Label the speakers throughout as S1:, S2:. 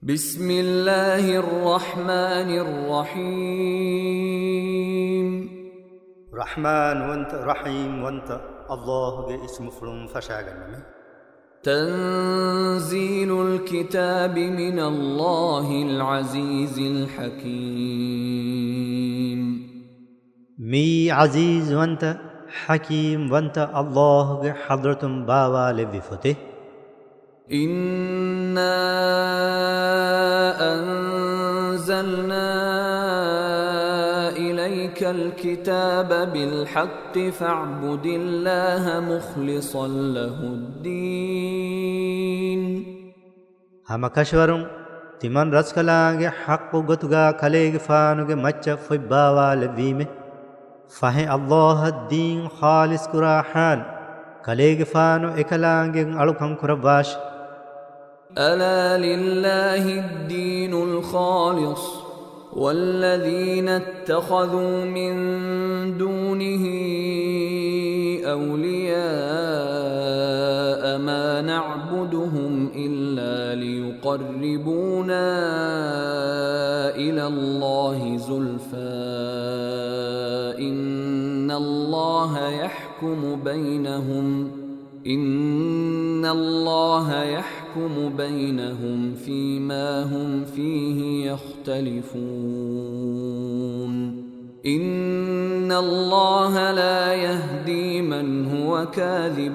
S1: بسم الله الرحمن الرحيم.
S2: رحمن وانت رحيم وانت الله اسم فلم فشاغنمي.
S1: تنزيل الكتاب من الله العزيز الحكيم.
S2: مي عزيز وانت حكيم وانت الله حضرة باوا لبفته.
S1: إنا أنزلنا إليك الكتاب بالحق فاعبد الله مخلصا له الدين.
S2: هم كشورم تمن رسكلاغ حق غتغا كليغ فانوغ مچ فباوا لبيمه فهي الله الدين خالص كراحان كليغ فانو اكلاغ الكم كرباش.
S1: ألا لله الدين الخالص والذين اتخذوا من دونه أولياء ما نعبدهم إلا ليقربونا إلى الله زلفى إن الله يحكم بينهم فيما هم فيه يختلفون. إن الله لا يهدي من هو كاذب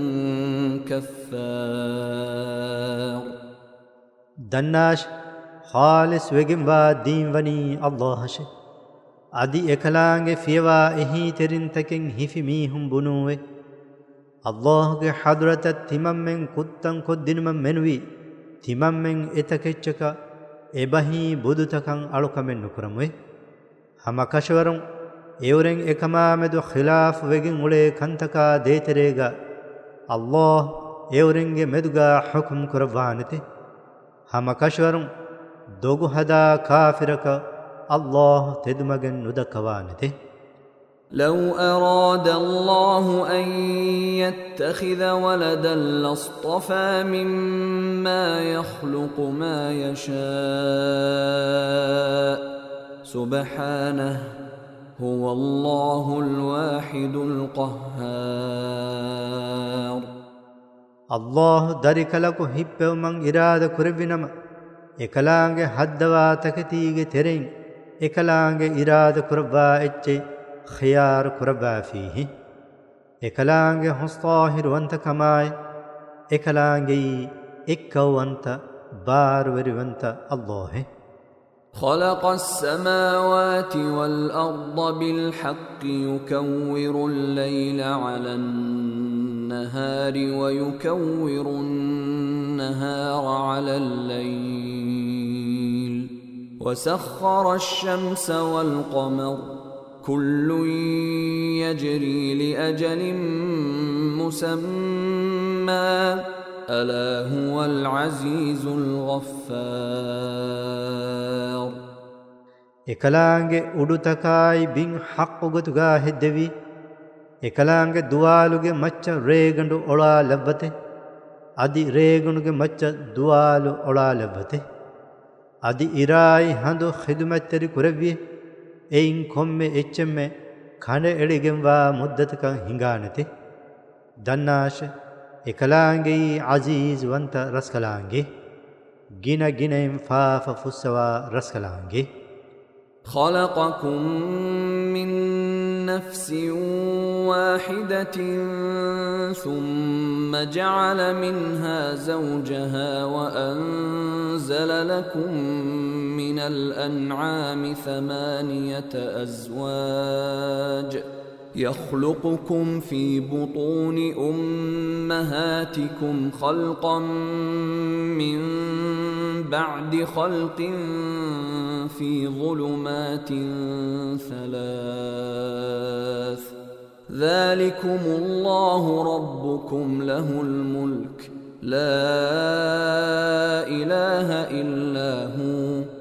S1: كفار.
S2: دناش خالص وگموا دين وني الله شي ادي اكلانگ فيوا اهي ترين تكين هيفي ميهم بنوه الله کے حضرت تممن کتن کدنم منوی تممن اتکچک ابہی بدتکن الکمن نکرموے ہم کشورم ایورن اکمامد خلاف وگن اڑے کنتکا دیتریگا اللہ ایورن مدگا حکم کروانتے ہم کشورم دوگو ہدا کافرک اللہ تدمگن ندکوانتے.
S1: لو أراد الله أن يتخذ ولدا لاصطفى مما يخلق ما يشاء سبحانه هو الله الواحد القهار.
S2: الله ذلك لك هب من إرادة كربنما إكلانج حدوا تكتيج ترين إكلانج إرادة كربا إتشي خيار كربا فيه إكلانج هستاهر وانت كماي إكلانجي إكو وانت بار وانت الله.
S1: خلق السماوات والأرض بالحق يكور الليل على النهار ويكور النهار على الليل وسخر الشمس والقمر كل يجري لأجل مسمى ألا هو العزيز الغفار.
S2: إكلانج أدوتكاي بين حق غتغا هدوي إكلانج دوالوغ مچ ريغندو أولا لبته أدي ريغندو مچ دوالو أولا لبته أدي إراي هندو خدمت كربي එයින් කොම්මෙ එච්චෙම්මෙ කන එළිගෙන්වා මුද්දතකන් හිඟානති දන්නාශ එකලාංගෙයි අසීස් වන්ත රස්කලාංගෙ ගින ගිනෙන් ෆාෆ ෆුස්සවා රස්කලාංගෙ.
S1: خلقكم من نفس واحدة ثم جعل منها زوجها وأنزل لكم من الأنعام 8 أزواج يخلقكم في بطون أمهاتكم خلقا من بعد خلق في ظلمات 3 ذلكم الله ربكم له الملك لا إله إلا هو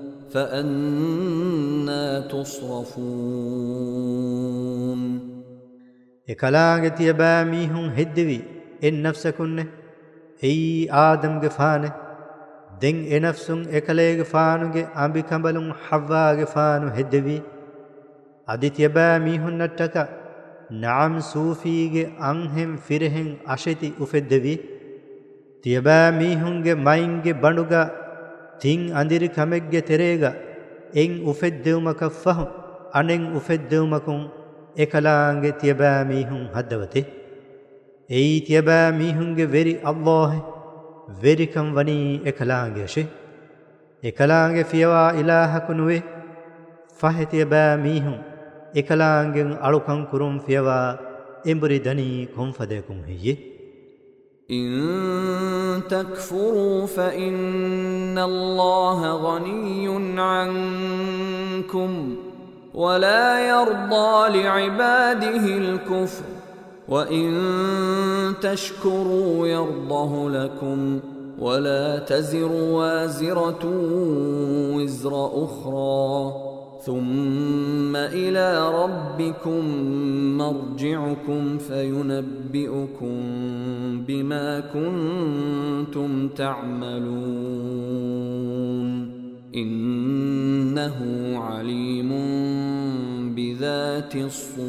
S1: فأنا تصرفون.
S2: إكلاغ تيبا ميهم هدوي إن نفسكن أي آدم غفانه ದೆಂ ಎನಫ್ಸುಂ ಎಕಲೇಗೆ ಫಾನುಗೆ ಅಂಬಿ ಕಂಬಲುಂ ಹವ್ವಾಗೆ ಫಾನು ಹೆದ್ದೆವಿ ಅದಿತ್ಯಬಾ ಮೀಹುನ್ನಟ್ಟಕ ನಾಮ್ ಸೂಫಿಗೆ ಅಂಹೆಂ ಫಿರೆಹೆಂ ಅಶೆತಿ ಉಫೆದ್ದೆವಿ ತಿಯಬಾ ಮೀಹುಂಗೆ ಮೈಂಗೆ ಬಂಡುಗ ತಿಂ ಅಂದಿರಿ ಕಮೆಗ್ಗೆ ತೆರೇಗ ಎಂ ಉಫೆದ್ದೆವುಮಕ ಫಹು ಅನೆಂ ಉಫೆದ್ದೆವುಮಕುಂ ಎಕಲಾಂಗೆ ತಿಯಬಾ ಮೀಹುಂ ಹದ್ದವತೆ ಎಯಿ ತಿಯಬಾ ಮೀಹುಂಗೆ ವೆರಿ ಅಲ್ಲಾಹೆ ವೆರಿಕಂ ವನಿ ಎಕಲಾಂಗೆ ಅಶೆ ಎಕಲಾಂಗೆ ಫಿಯವಾ ಇಲಾಹಕುನುವೆ ಫಹೆ ತಿಯಬಾ ಮೀಹುಂ ಎಕಲಾಂಗೆ ಅಳುಕಂ ಕುರುಂ ಫಿಯವಾ ಎಂಬುರಿ ದನಿ ಕೊಂಫದೆಕುಂ ಹಿಯೆ
S1: إن تكفروا فإن الله غني عنكم ولا يرضى لعباده الكفر وإن تشكروا يرضه لكم ولا تزر وازرة وزر أخرى ثم إلى ربكم مرجعكم فينبئكم بما كنتم تعملون إنه عليم بذات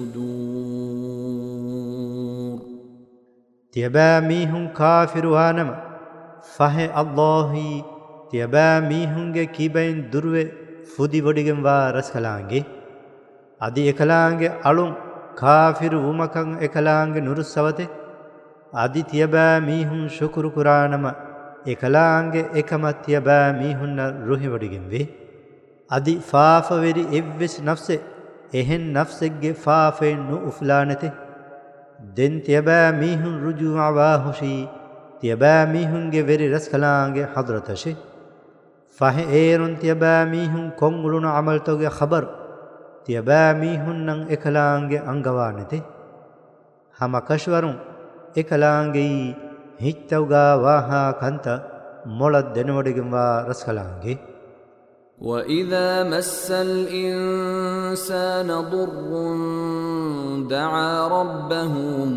S1: الصدور
S2: تيبا ميهم كافر وانم فهي الله تيبا ميهم كيبين دروه ಫುದಿ ಬೊಡಿಗೆಂ ವಾ ರಸ್ಕಲಾಂಗೆ ಅದಿ ಎಕಲಾಂಗೆ ಅಳುಂ ಕಾಫಿರು ಉಮಕಂ ಎಕಲಾಂಗೆ ನುರುಸ್ಸವತೆ ಅದಿ ತಿಯಬಾ ಮೀಹುಂ ಶುಕುರು ಕುರಾನಮ ಎಕಲಾಂಗೆ ಎಕಮ ತಿಯಬಾ ಮೀಹುನ್ನ ರುಹಿ ಬೊಡಿಗೆಂ ವೆ ಅದಿ ಫಾಫವೆರಿ ಎವ್ವೆಸ್ ನಫ್ಸೆ ಎಹೆನ್ ನಫ್ಸೆಗ್ಗೆ ಫಾಫೆ ನು ಉಫ್ಲಾನತೆ ದೆನ್ ತಿಯಬಾ ಮೀಹುಂ ರುಜು ಅವಾ ಹುಷಿ ತಿಯಬಾ ಮೀಹುಂಗೆ ವೆರಿ ರಸ್ಕಲಾಂಗೆ ಹದ್ರತಶೆ ಫಹೆ ಏರುನ್ ತಿಯಬಾ ಮೀಹುಂ ಕೊಂಗುಳುನ ಅಮಲ್ತೋಗೆ ಖಬರ್ ತಿಯಬಾ ಮೀಹುನ್ನಂ ಎಕಲಾಂಗೆ ಅಂಗವಾನತೆ ಹಮ ಕಶ್ವರುಂ ಎಕಲಾಂಗೆ ಹಿಚ್ಚೌಗಾ ವಾಹಾ ಕಂತ ಮೊಳದ್ ದೆನವಡಿಗೆಂ ವಾ ರಸ್ಕಲಾಂಗೆ
S1: وإذا مس الإنسان ضر دعا ربه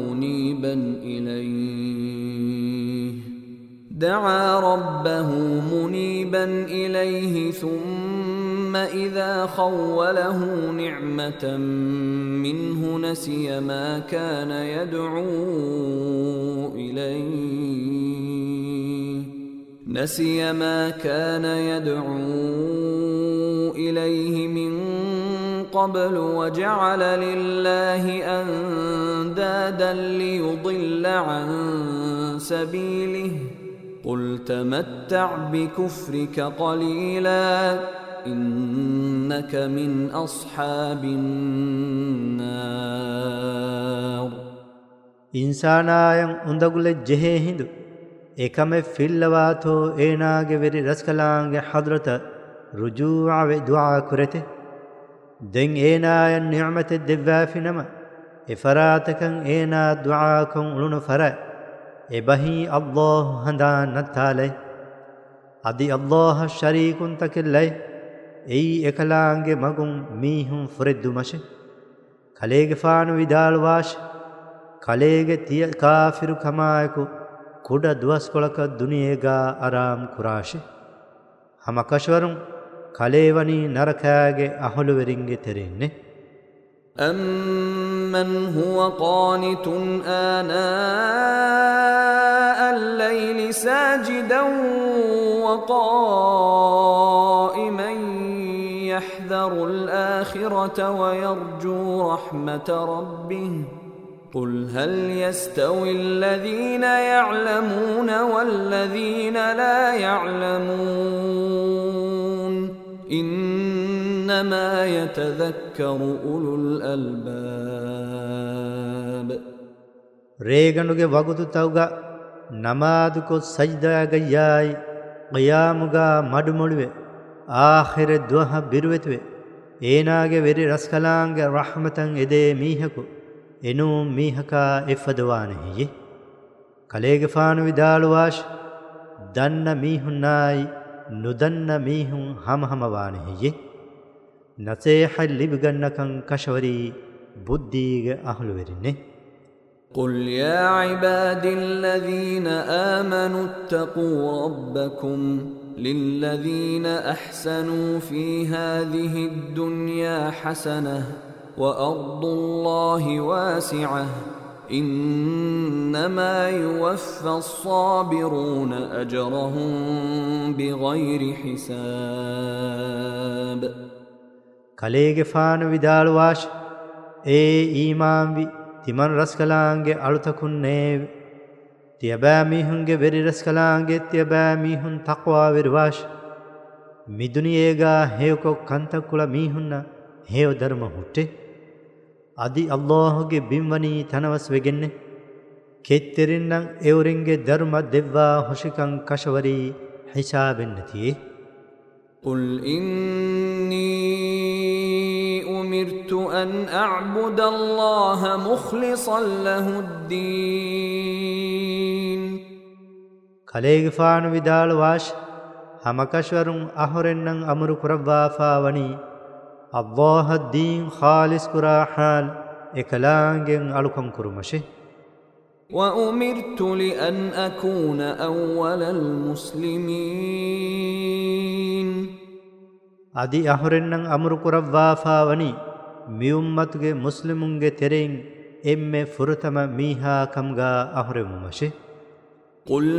S1: منيبا إليه ثم إذا خوله نعمة منه نسي ما كان يدعو إليه من قبل وجعل لله أندادا ليضل عن سبيله قل تمتع بكفرك قليلا إنك من أصحاب النار
S2: إنسانايان اندگل جهه هندو ekame fillawatho eenaage veri raskalaange hadrata rujua ve dua kurete den eenayan ni'mate devvafinama efaratakan eena dua kon ulunu fara ebahi allah handa natale adi allah sharikun takillai ei ekalaange magum mihum fureddu mashe kalege faanu vidalwash kalege tiya kafiru kamaayku kuda duwaskolaka duniyega aram kurashe hama kashwarum kalevani narakage ahuluveringe terenne
S1: أمن هو قانت آناء الليل ساجدا وقائما يحذر الآخرة ويرجو رحمة ربه قل هل يستوي الذين يعلمون والذين لا يعلمون إنما يتذكر أولو الألباب
S2: ರೇಗಣುಗೆ ವಗುತು ತೌಗ ನಮಾದುಕೊ ಸಜ್ದಾಗಯ್ಯಾಯಿ ಕಿಯಾಮುಗ ಮಡುಮೊಳುವೆ ಆಖಿರೆ ದ್ವಹ ಬಿರುವೆತುವೆ ಏನಾಗೆ ವೆರಿ ರಸ್ಕಲಾಂಗೆ ರಹಮತಂ ಎದೆ ಮೀಹಕು ಎನೂ ಮೀಹಕ ಎಫದವಾನೆ ಹಿಯೆ ಕಲೇಗೆ ಫಾನು ವಿದಾಳುವಾಶ್ ದನ್ನ ಮೀಹುನ್ನಾಯಿ ನುದನ್ನ ಮೀಹುಂ ಹಮಹಮವಾನೆ ಹಿಯೆ ನಸೇಹ ಲಿಬ್ಗನ್ನಕಂ ಕಶವರಿ ಬುದ್ಧಿಗೆ ಅಹಲುವೆರಿನೆ
S1: قل يا عبادي الذين آمنوا اتقوا ربكم للذين أحسنوا في هذه الدنيا حسنة وأرض الله واسعة إنما يوفى الصابرون أجرهم بغير حساب.
S2: كليغ فان ودال واش إيمان بي تمن رسكلانگ ألتكن نيو تيبا ميهنگ بري رسكلانگ تيبا ميهن تقوى ورواش مدنيغا هيوكو كنتكولا ميهن هيو درم هوتي أدي الله کے بموني تنوس وگن كيترنن اورنگ درم دوا هشكن كشوري حساب نتي.
S1: قل إني أمرت أن أعبد الله مخلصا له الدين.
S2: كليغ فان ودال واش همكشورن أهرنن أمر كربا فاوني الله الدين خالص كرا حال إكلانجن ألكم كرمشه.
S1: وأمرت لأن أكون أول المسلمين.
S2: أدي أهرنن أمر كربا فاوني ميومتغ مسلمونغ ترين إم فرتم ميها كمغا أهرممشه.
S1: قل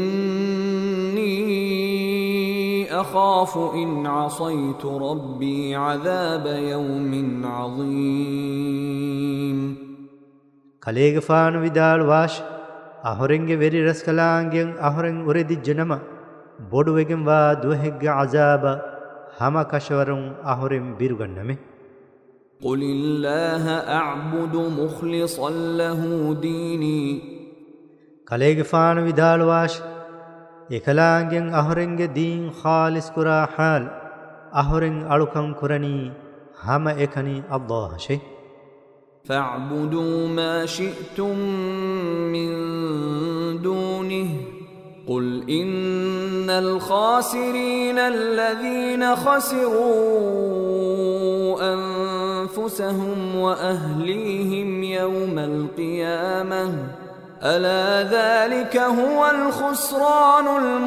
S1: إني أخاف إن عصيت ربي عذاب يوم عظيم.
S2: كليغ فان ودال واش أهرنگ وري رسكلانگن أهرن أريد جنما بودوگن وا دوهگ عذاب هما كشورن أهرن بيرغنمه.
S1: قل الله أعبد مخلصا له ديني.
S2: كليغ فان ودال واش إكلانگن أهرنگ دين خالص كرا حال أهرن ألوكم كرني هما إكني الله شيء.
S1: فاعبدوا ما شئتم من دونه قل إن الخاسرين الذين خسروا أنفسهم وأهليهم يوم القيامة ألا ذلك هو الخسران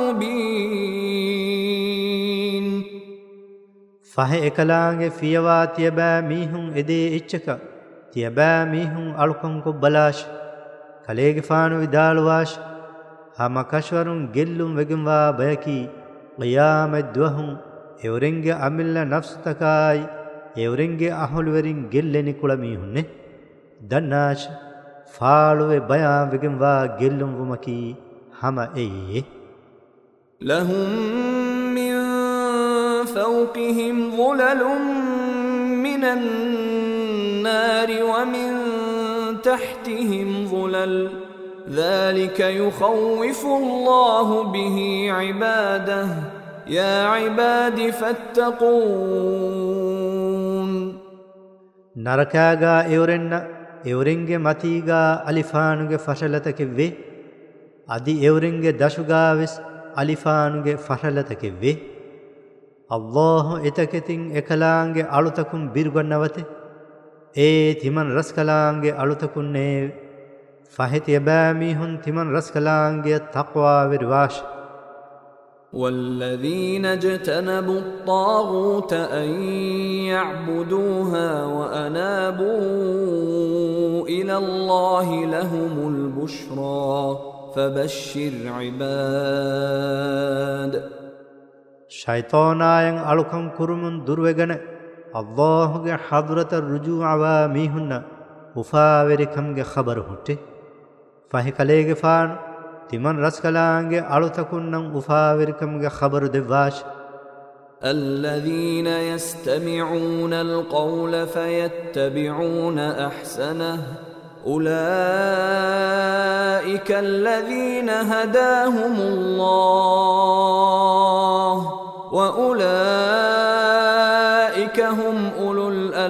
S1: المبين.
S2: فهي إكلانگ فيوا تيبا ميهم إدي إچكا تيبا ميهم ألكم كبلاش. كليغ فانو ودالواش هما كشورن گلم وگنوا بيكي قيام الدوهم اورنگ عمل نفس تكاي اورنگ أهل ورين گلني كلا ميهن دناش فالو بيان وگنوا گلم ومكي هما ايه.
S1: لهم من فوقهم ظلل من النار ومن تحتهم ظلل ذلك يخوف الله به عباده يا عباد فاتقون.
S2: نركاغا اورنگ متيغا ألفانوغ فشلتكوي أدي اورنگ دشوغاوس ألفانوغ فشلتكوي. الله اتكتين اكلانگ ألوتكم بيرغنوته تمن رسكلانگ ألوتكم نيو فهت يباميهن تمن رسكلانگ تقوى ورواش.
S1: والذين اجتنبوا الطاغوت أن يعبدوها وأنابوا إلى الله لهم البشرى فبشر عباد.
S2: شيطاناين ألكم كرمون دروغن الله حضرة الرجوع وميهن وفاوركم خبر هوتي. فهي كليغ فان تمن رسكلانگ ألوتكن وفاوركم خبر دواش.
S1: الذين يستمعون القول فيتبعون أحسنه أولئك الذين هداهم الله وأولئك هم أولو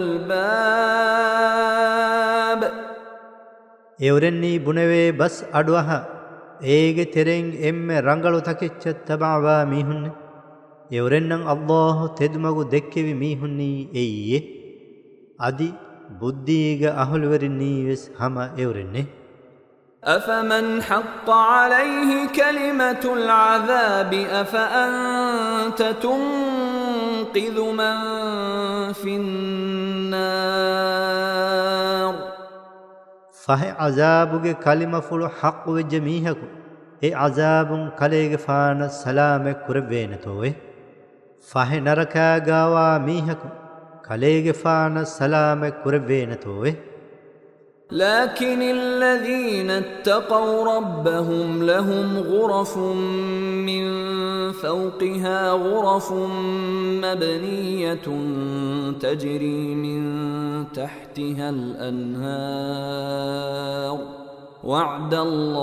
S1: الألباب.
S2: اورني بنوي بس أدوها ايغ ترين ام رنگلو تكچ تبعوا ميهن اورنن الله تدمغو دكوي ميهني ايه ادي බුද්ධීග අහුලවරින් නීවෙස් හම එවරෙන්නේ.
S1: أفمن حق عليه كلمة العذاب أفأنت تنقذ من في النار
S2: فهي عذابك كلمة فلو حق وجميعك اي عذاب كليغ فان سلام كربين توي فهي نركا غاوا ميحك كليغ فان سلام كربين توي
S1: لكن الذين اتقوا ربهم لهم غرف من فوقها غرف مبنية تجري من تحتها الأنهار وعد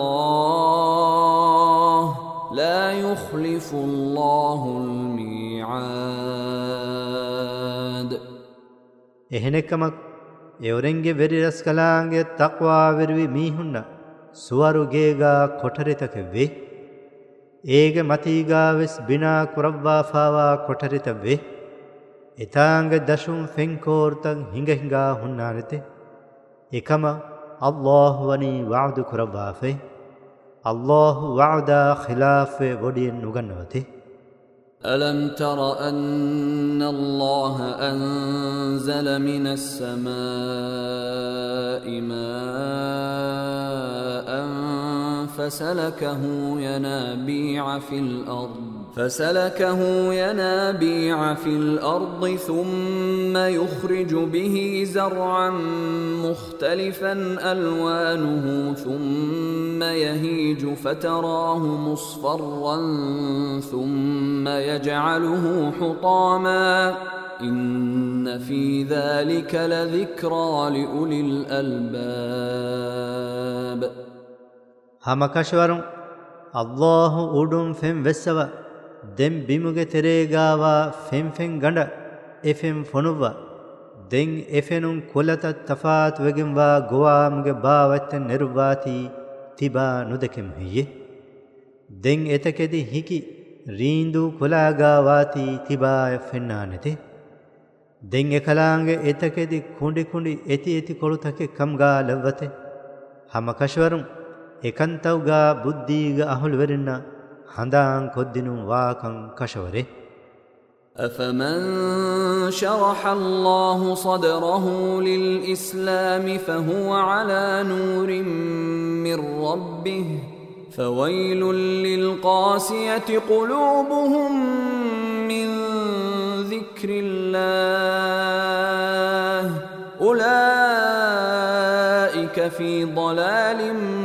S1: الله لا يخلف الله الميعاد
S2: එහෙනකමක් ಎವರೆಂಗೆ ವೆರಿ ರಸ್ಕಲಾಂಗೆ ತಕ್ವಾ ವಿರ್ವಿ ಮೀಹುನ್ನ ಸುವರುಗೇಗಾ ಕೊಠರಿತಕೆವ್ವೆ ಏಗೆ ಮತೀಗಾವೆಸ್ ಬಿನಾ ಕುರವ್ವಾ ಫಾವಾ ಕೊಠರಿತವ್ವೆ ಇತಾಂಗೆ ದಶುಂ ಫೆಂಕೋರ್ತಂ ಹಿಂಗಾ ಹುನ್ನಾನಿತೆ ಇಕಮ ಅಲ್ಲಾಹ್ ವನಿ ವಾದು ಕುರವ್ವಾಫೆ ಅಲ್ಲಾಹ್ ವಾದಾ ಖಿಲಾಫೆ ಒಡಿಯನ್ ನುಗನ್ನವತೆ
S1: ألم تر أن الله أنزل من السماء ماء فسلكه ينابيع في الأرض ثم يخرج به زرعا مختلفا ألوانه ثم يهيج فتراه مصفرا ثم يجعله حطاما إن في ذلك لذكرى لأولي الألباب
S2: همكشورم الله أودم فم وسوا دم بيموگه تريگاوا فم گنڈ افم فنوا دين افنون كولتا تفات وگموا گوامگه باوت نرواتی تبا ندكم هي دين اتكدي هيكي රීන්දු කොලාගාවාති තිබාය ෆෙන්නානෙති දෙන් එකලාංගෙ එතකෙදි කුඩි එති කොළුතකෙ කම්ගා ලව්වතෙ හම කෂවරුම් එකන්තව්ගා බුද්ධීග අහුල් වෙරෙන්න හඳාන් කොද්දිනු වාකං කෂවරේ
S1: أفمن شرح الله صدره للإسلام فهو على نور من ربه فويل للقاسية قلوبهم من ذكر الله أولئك في ضلال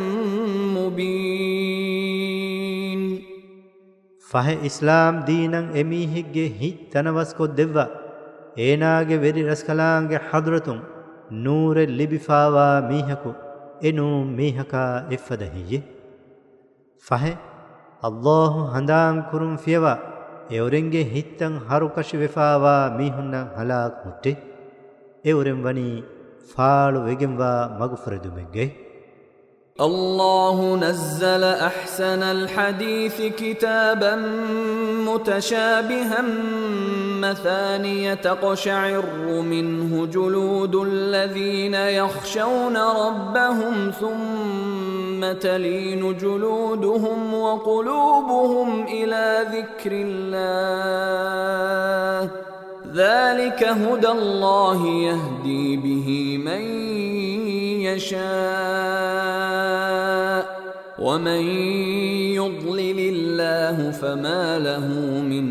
S1: مبين
S2: فهي إسلام ديناً أميهِگه هِت تنوسكو دِوّا ඒනාගේ වෙරි රස්කලාංගේ හදරතුන් නූර ලිබිෆාවා මීහකු එනු මීහකා එෆදහියේ ಫಹೆ ಅಲ್ಲಾಹು ಹಂದಾಂ ಕುರುಂ ಫಿಯವಾ ಎವರೆಂಗೆ ಹಿತ್ತಂ ಹರುಕಶಿ ವೆಫಾವಾ ಮೀಹುನ್ನ ಹಲಾಕ್ ಮುಟ್ಟೆ ಎವರೆಂ ವನಿ ಫಾಳು ವೆಗೆಂವಾ ಮಗುಫರದುಮೆಗ್ಗೆ
S1: الله نزل أحسن الحديث كتابا متشابها مثانية تقشعر منه جلود الذين يخشون ربهم ثم تلين جلودهم وقلوبهم إلى ذكر الله ذلك هدى الله يهدي به من يشاء ومن يضلل الله فما له من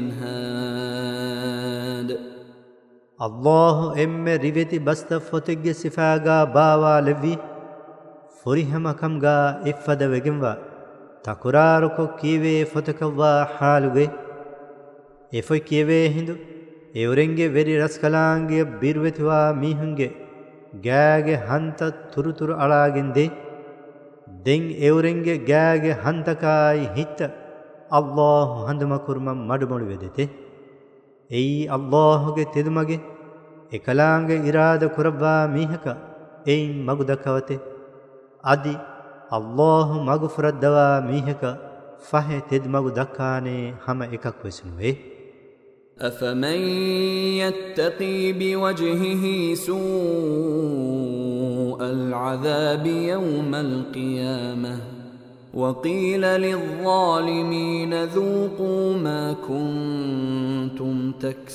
S1: هاد
S2: الله ام ريوتي بست فتگ صفاغا باوا لوي فريهمكمغا افد وگموا تكراركو كيوي فتكوا حالوي افوي كيوي هندو ಎವರೆಂಗೆ ವೆರಿ ರಸ್ಕಲಾಂಗೆ ಬೀರ್ವೆತಿವಾ ಮೀಹುಂಗೆ ಗ್ಯಾಗೆ ಹಂತ ತುರುತುರು ಅಳಾಗಿಂದೆ ದೆಂ ಎವರೆಂಗೆ ಗ್ಯಾಗೆ ಹಂತಕಾಯಿ ಹಿತ್ತ ಅಲ್ಲಾಹು ಹಂದಮ ಕುರ್ಮ ಮಡುಮಡು ವೆದೆತೆ ಎಯಿ ಅಲ್ಲಾಹುಗೆ ತೆದುಮಗೆ ಎಕಲಾಂಗೆ ಇರಾದ ಕುರವ್ವಾ ಮೀಹಕ ಎಯಿನ್ ಮಗುದಕವತೆ ಅದಿ ಅಲ್ಲಾಹು ಮಗುಫುರದ್ದವಾ ಮೀಹಕ ಫಹೆ ತೆದುಮಗು ದಕ್ಕಾನೆ ಹಮ එකක් වෙසුනුවේ
S1: أفمن يتقي بوجهه سوء العذاب يوم القيامة وقيل للظالمين ذوقوا ما كنتم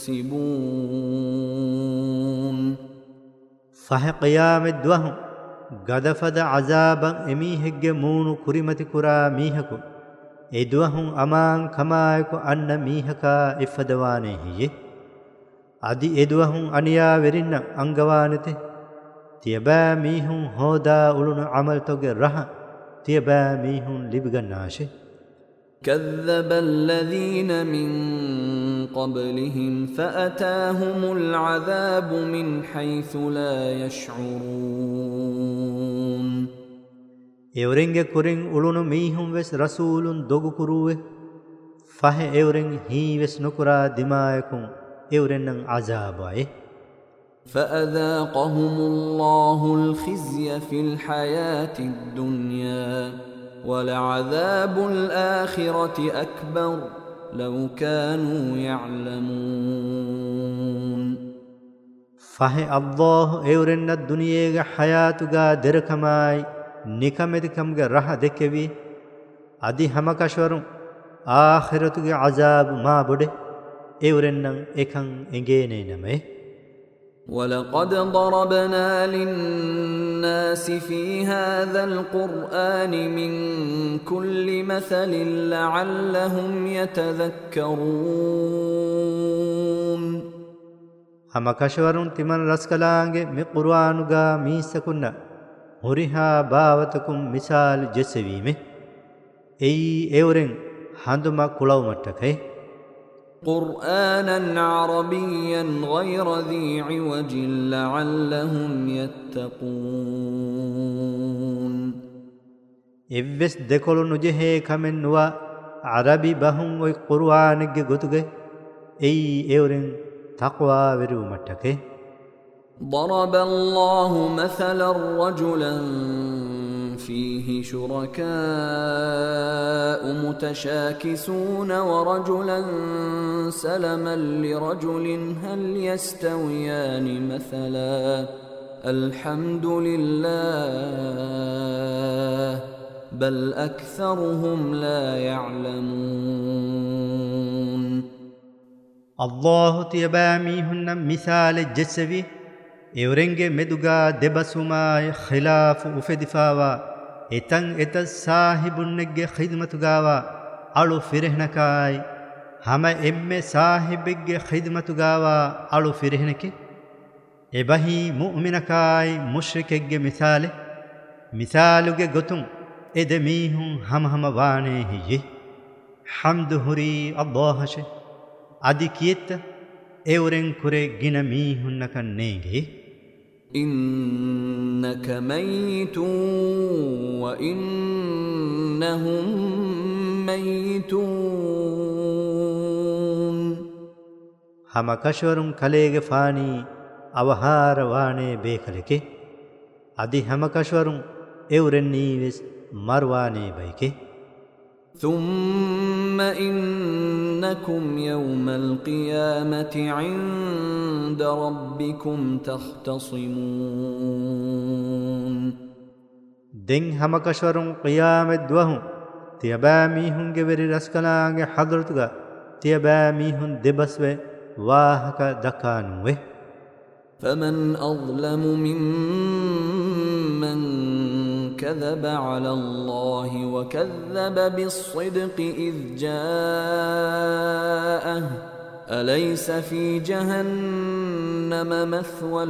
S1: تكسبون
S2: فه قيام الدوهم غدفد عذابا اميهج مونو كريمتي كرا ميهكو ادوهم امان كمايكو ان ميهكا افدوانه هي ادي ادوهم انيا ورين انغوانته تيبا ميهم هودا اولن عمل توغ رها تيبا ميهم لبغناشه
S1: كذب الذين من قبلهم فأتاهم العذاب من حيث لا يشعرون
S2: اورنگه كورين اولن ميهم وس رسول دوغ كروه فه اورن هي وس نكرا دمايكم اورنن عذاباي
S1: فأذاقهم الله الخزي في الحياة الدنيا ولعذاب الآخرة أكبر لو كانوا يعلمون
S2: فه الله اورن الدنيا حياتغا دركماي نكمدكمغ رح دكوي ادي همكشورم آخرتغ عذاب ما بده اورنن اكن انگينه نمه
S1: ولقد ضربنا للناس في هذا القرآن من كل مثل لعلهم يتذكرون
S2: همكشورم تمن رسكلانگه مي قرآنغا ميسكن هريها باوتكم مثال جسويمه اي اورن هندما كلاو متكاي
S1: قرآنا عربيا غير ذي عوج لعلهم يتقون
S2: إبس دكولو نجه كمن نوا عربي بهم وي قرآن غتوغه اي اورن تقوى ورو متكاي
S1: ضرب الله مثلا رجلا فيه شركاء متشاكسون ورجلا سلما لرجل هل يستويان مثلا الحمد لله بل أكثرهم لا يعلمون
S2: الله تيباميهن مثال جسوي اورنگه مدوغا دبسوما خلاف افدفاوا اتن ات صاحبنگه خدمتگاوا علو فرهنكاي hama emme sahibegge khidmatugawa alu firheneke ebahi mu'minakai mushrikegge misaluge gotum edemihun hama waane hiye hamdu huri allahashe adi kiyetta euren kure gina mihunnakan nege
S1: إنك ميت وإنهم ميتون
S2: hama kashwarum kalege fani avahara wane bekaleke adi hama kashwarum euren nives marwane baike
S1: ثم إنكم يوم القيامة عند ربكم تختصمون
S2: دين هما كشورم قيام الدوهم تيباميهن جبري رسكلانge حضرتغا تيباميهن دبسوه واهك دكانوه
S1: فمن أظلم ممن كذب على الله وكذب بالصدق إذ جاءه أليس في جهنم مثوى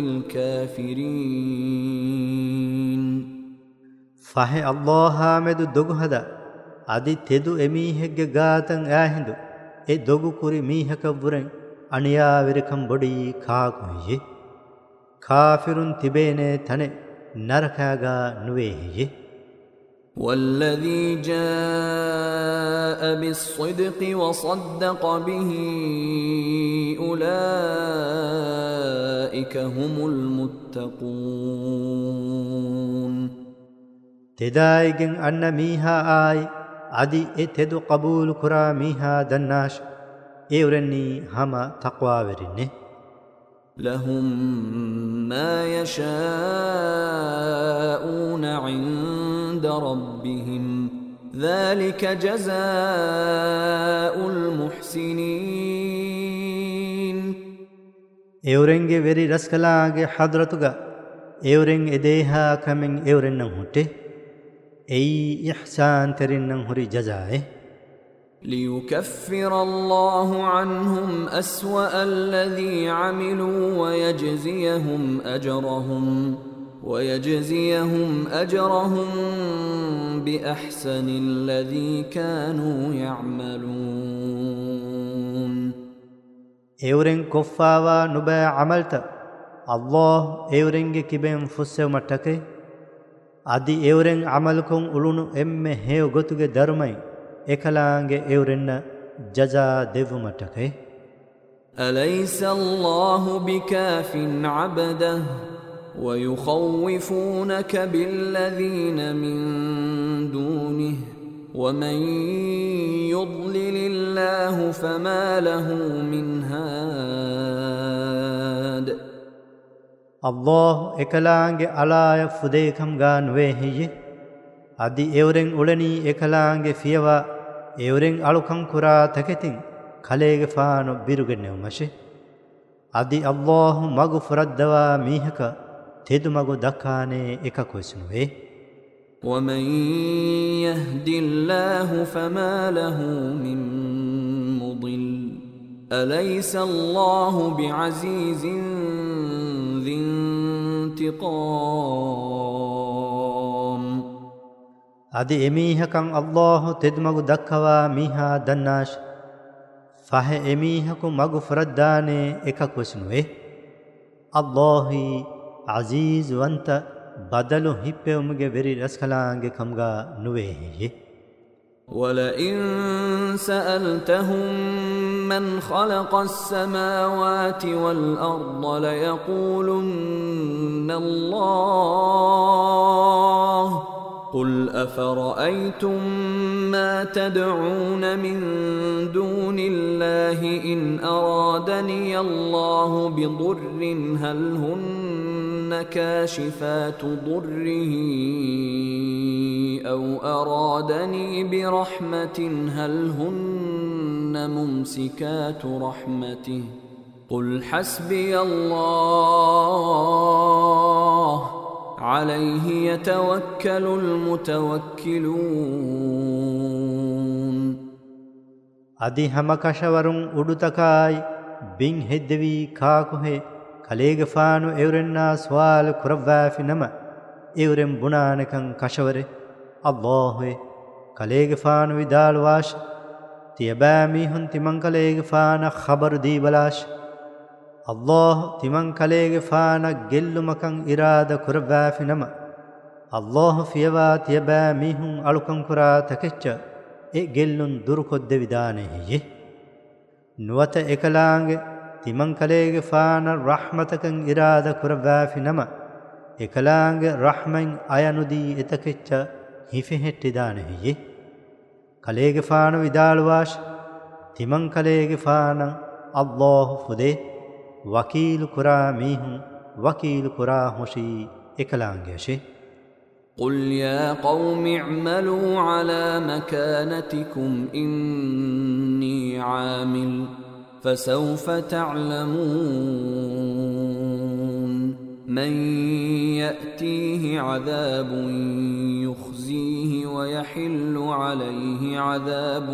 S1: للكافرين
S2: فهي الله حامد دوغهدا ادي تدو اميهگه گاتن آهندو اي دوغو كوري ميهك برن انيا وركم بودي كاكويه كافرون تبينه تنه نركاغا نويه
S1: والذي جاء بالصدق وصدق به أولئك هم المتقون
S2: تدايگن ان ميها آي ادي اتدو قبول كرا ميها دناش ඒවරෙන්නී හම තක්වාවෙරින්නේ
S1: لهم ما يشاءون عند ربهم ذلك جزاء المحسنين
S2: ඒවරෙන්ගේ වෙරි රස්කලාගේ හදරතුග ඒවරෙන් එදේහා කමෙන් ඒවරෙන්නම් හුට්ටේ එයි ඉහ්සාන් තෙරින්නම් හුරි ජසායේ
S1: ليكفر الله عنهم أسوأ الذي عملوا ويجزيهم أجرهم بأحسن الذي كانوا يعملون
S2: ඒවරෙන් කොෆාවා නුබෑ අමල්ත අල්ලාහ් ඒවරෙන්ගේ කිබෙන් ෆුස්සෙව මට්ටකේ අදි ඒවරෙන් අමල්කුන් උළුණු එම්මෙ හේව ගොතුගේ ධර්මයි එකලාංගේ ඒවරෙන්න ජසා දෙවුමටකේ
S1: أليس الله بكاف عبده ويخوفونك بالذين من دونه ومن يضلل الله فما له من هاد
S2: අල්ලාහ් එකලාංගේ අලාය ෆුදේකම් ගාන් වේහියේ අදි ඒවරෙන් උලනී එකලාංගේ ෆියවා ඒවරෙන් අලුකම් කුරා තකෙතින් කලේගේ ෆානො බිරුගෙන්නව මෂේ අදි අල්ලාහ් මගු ෆරද්දවා මීහක තෙදු මගු දක්කානේ එක කොයිසුවේ
S1: ومن يهد الله فما له من مضل أليس الله بعزيز ذي انتقام
S2: අදි එමීහකන් අල්ලාහ් තෙදු මගු දක්කවා මීහා දන්නාෂ් ෆහ එමීහකු මගු ෆරද්දානේ එක කොයිසුවේ අල්ලාහි අසීස් වන්ත බදලු හිප්පෙවුමගේ වෙරි රස්කලාංගේ කම්ගා නුවේහියේ
S1: ولئن سألتهم من خلق السماوات والأرض ليقولن الله قل أفرأيتم ما تدعون من دون الله إن أرادني الله بضر هل هن كاشفات ضره أو أرادني برحمة هل هن ممسكات رحمته قل حسبي الله عليه يتوكل المتوكلون
S2: අදි හමකෂවරුන් උඩුතකායි බින් හෙද්දවී කාකුහේ කලේගේ ෆානු එවරෙන්නා ස්වාල් කුරවෑෆි නම එවරෙන් බුණානකන් කෂවරේ අල්ලාහ්වේ කලේගේ ෆානු විදාල් වාෂ තියබෑ මීහුන් තිමන් කලේගේ ෆාන ඛබර් දී බලාෂ අල්ලාහ් තිමන් කලේගේ ෆාන ගෙල්ලුමකන් ඉරාද කුරවෑෆි නම අල්ලාහ් ෆියවා තියබෑ මීහුන් අලුකන් කුරා තකෙච්ච ඒ ගෙල්ලුන් දුරුකොද්ද විදානෙහියේ නුවත එකලාංගේ තිමන් කලේගේ ෆාන රහමතකන් ඉරාද කුරවෑෆි නම එකලාංගේ රහමෙන් අයනුදී එතකෙච්ච හිෆෙහෙට්ටි දානෙහියේ කලේගේ ෆාන විදාල් වාෂ තිමන් කලේගේ ෆාන අල්ලාහ් ෆුදේ වකීල් කුරා මීහුන් වකීල් කුරා හොෂී එකලාංගේ ෂේ
S1: قل يا قوم اعملوا على مكانتكم إني عامل فسوف تعلمون من يأتيه عذاب يخزيه ويحل عليه عذاب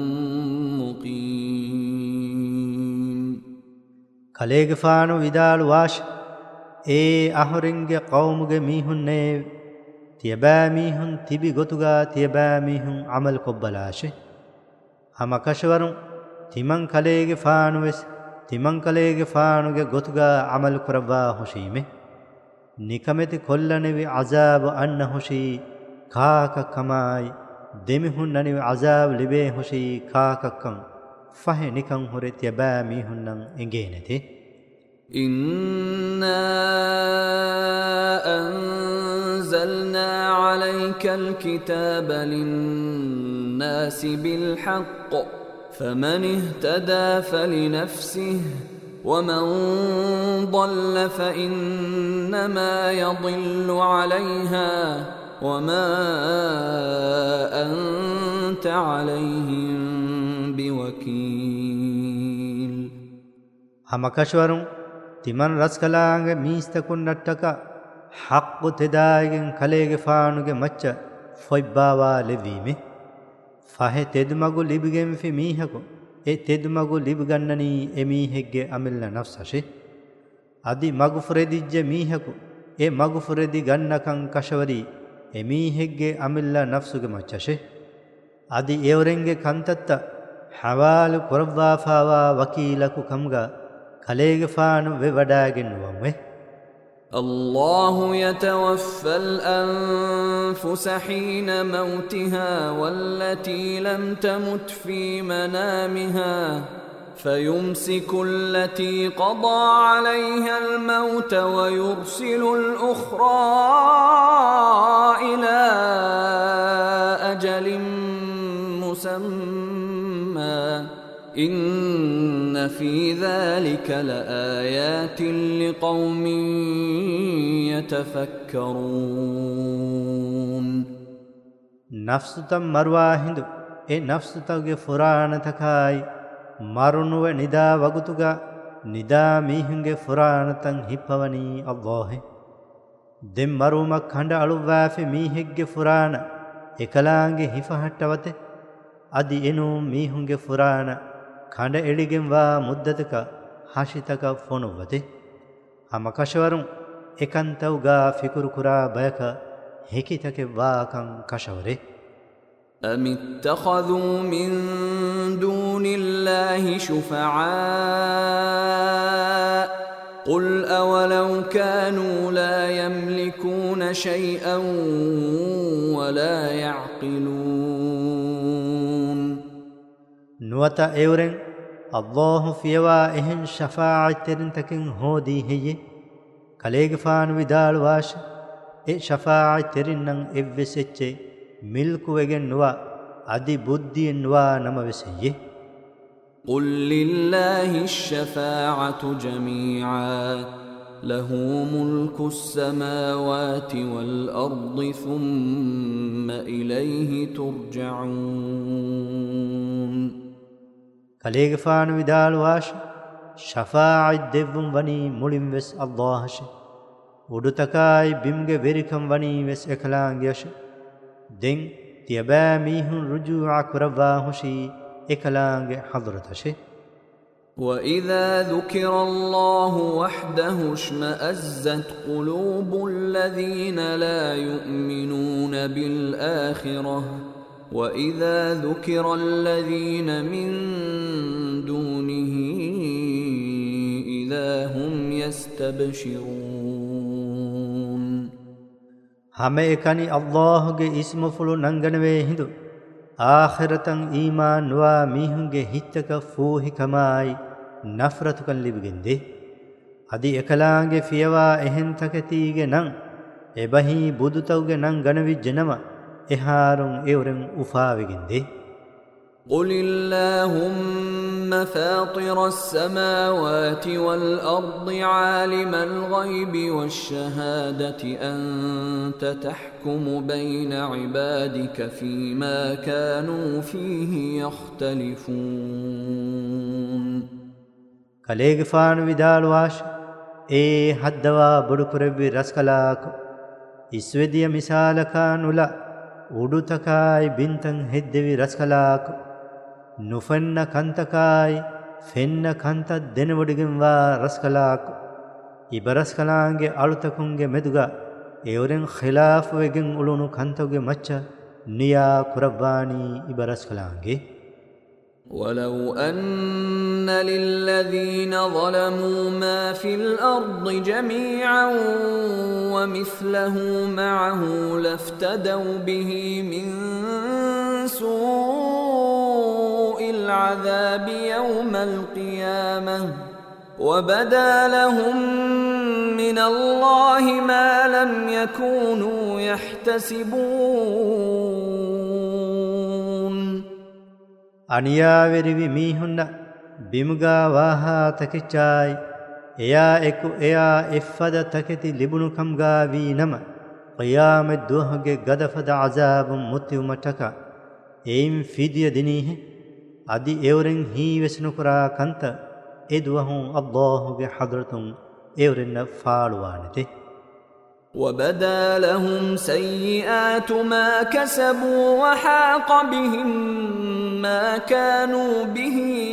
S1: مقيم
S2: කලේගේ ෆානු විදාල් වාෂ ඒ අහුරින්ගේ කවුමුගේ මීහුන්නේ තියබෑ මීහුන් තිබි ගොතුගා තියබෑ මීහුන් අමල් කොබ්බලාෂේ හමකෂවරුන් තිමන් කලේගේ ෆානුවෙස් තිමන් කලේගේ ෆානුගේ ගොතුගා අමල් කරවා හොෂීමේ නිකමෙති කොල්ලනෙවි අසාබ අන්න හොෂී කාක කමායි දෙමිහුන් නනිවි අසාබ ලිබේ හොෂී කාකක්කන් ෆහෙ නිකන් හොරේ තියබෑ මීහුන් නම් එගේ නැති
S1: إنا أنزلنا عليك الكتاب للناس بالحق فمن اهتدى فلنفسه ومن ضل فإنما يضل عليها وما أنت عليهم بوكيل.
S2: همكشورون تمن رسكلانge ميستكوننتك حق تدايگن كليگه فانوگه مچ فويباوا لويمه فاه تدمگو لبگن في ميهكو اي تدمگو لبگنني اميهگه املنا نفسشه ادي مغفرديج ميهكو اي مغفردي گننكن كشوري اميهگه املنا نفسگه مچشه ادي ايورنگه كنتت حوال قروا فاوا وكيلكو كمگا كليگه فانو وڈاگن ومه.
S1: الله يتوفى الأنفس حين موتها والتي لم تمت في منامها فيمسك التي قضى عليها الموت ويرسل الأخرى إلى أجل مسمى إن في ذلك لآيات لقوم يتفكرون.
S2: نفستم مرواهندو اي نفستوگه فرانتكاي مارونو ندا وگتوگا ندا ميهنگه فرانتن هپوني الله دم مرومك خند الوافي ميهگه فران එකලාංගේ හිෆහට්ටවතේ අදි එනු මීහුන්ගේ ෆුරාන කඬ එළිගෙන් වා මුද්දතක හෂිතක ෆොනුවතේ හම කෂවරුන් එකන්තවුගා ෆිකුරු කුරා බයක හිකිතක වාකං කෂවරේ.
S1: أم اتخذوا من دون الله شفعاء قل أولو كانوا لا يملكون شيئا ولا يعقلون.
S2: نوتا ايورن الله فيوا اهن شفاعتن تكن هودي هي كليغفان ودال واش اي شفاعترنن ايوسچي ملك وگن نوا ادي بدي نوا نموسيه.
S1: قل لله الشفاعة جميعا له ملك السماوات والأرض ثم إليه ترجعون.
S2: كليغفان ودال واش شفاعت ديوم وني مولم وس الله ش ودتكاي بيمگه ويركم وني وس اكلانگيش دين تيبا ميهن رجوع كروا هشي اكلانگه حضرتشه.
S1: وإذا ذكر الله وحده اشمأزت قلوب الذين لا يؤمنون بالآخرة وإذا ذكر الذين من دونه إذا هم يستبشرون.
S2: हमें एकनी अल्लाह के इस्म फुलो नंगनवे हिंदु आखिरतन ईमान वा मीहुंगे हितक फूहि कमाई नफरत कन लिबगिंदे अदि एकलांगे फियवा एहन तकतीगे नंग एबही बुदुतौगे नंग गनवि जनम एहारुं एवरं उफाविगिंदे.
S1: قل اللهم فاطر السماوات والأرض عالم الغيب والشهادة أنت تحكم بين عبادك فيما كانوا فيه يختلفون.
S2: كليغفان ودال واش اي حدوا بدكربي رسكلاك اسوديا مثالكا نولا උඩුතකායි බින්තන් හෙද්දෙවි රස්කලාක නුෆන්න කන්තකායි ෆෙන්න කන්තත් දෙනවඩගෙන්වා රස්කලාක ඉබරස්කලාන්ගේ අලුතකුන්ගේ මෙදුගා එවරෙන් ඛිලාෆුවගෙන් උළුණු කන්තවගේ මච්ච නියා කුරබ්වානී ඉබරස්කලාන්ගේ.
S1: ولو أن للذين ظلموا ما في الأرض جميعا ومثله معه لافتدوا به من سوء العذاب يوم القيامة وبدا لهم من الله ما لم يكونوا يحتسبون.
S2: අනියාවෙරිවි මීහුන්න බිමුගා වාහා තකිච්චායි එයා එක්ු එයා එෆ්ෆද තකෙති ලිබුණුකම්ගා වී නම qiyamet duhage gadafada azabum mutiumataka eim fidiya dinihe adi euren hi vesnu kura kanta eduhum Allahuge hadratun euren faaluwanete
S1: وبدا لهم سيئات ما كسبوا وحاق بهم ما كانوا به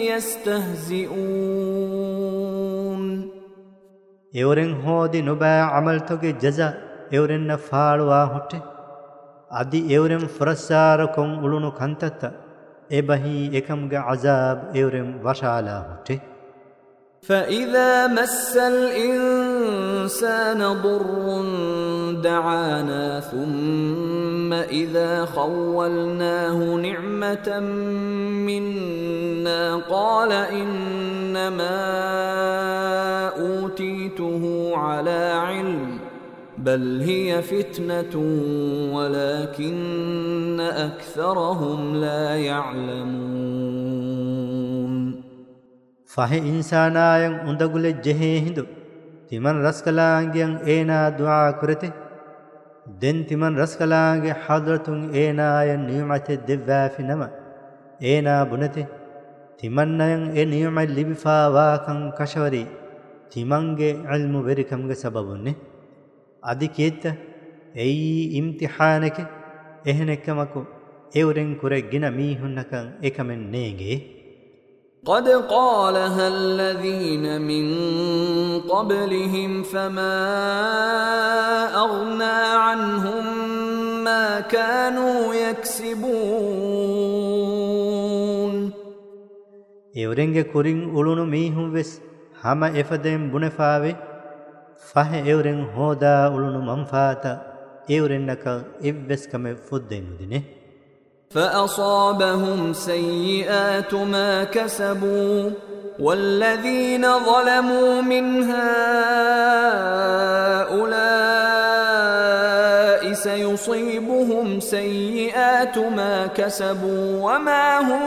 S1: يستهزئون
S2: euren hodi nuba amal toge jaza euren faaluwa hotte adi euren furasara kon ulunu kantata ebahi ekamge azab euren washala hotte
S1: فإذا مس الإنسان ضر دعانا ثم إذا خولناه نعمة منا قال إنما أوتيته على علم بل هي فتنة ولكن أكثرهم لا يعلمون
S2: fahe insanayan undagule jehe hindu timan raskalaangiyan eena dua kurete den timan raskalaange hadratun eenayan ni'mate devvafi nama eena bunate timannayan e ni'ma libifa wa kan kashwari timange ilmu verikamge sababunne adi kietta ei imtihanake ehenekkamako euren kure gina mihunnakan ekamen neenge
S1: قد قالها الذين من قبلهم فما أغنى عنهم ما كانوا يكسبون
S2: එවරෙන්ගේ කුරින් උළුණු මීහුම් වෙස් හම එෆදෙන් බුණෆාවේ ෆහ එවරෙන් හෝදා උළුණු මම්ෆාත එවරෙන්නක ඉව්වෙස් කම ෆුද්දෙන් උදිනේ
S1: فأصابهم سيئات ما كسبوا والذين ظلموا من هؤلاء سيصيبهم سيئات ما كسبوا وما هم